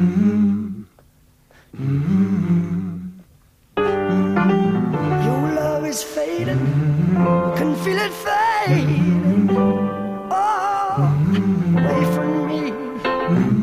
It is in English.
Your love is fading, can feel it fading. Oh, away from me.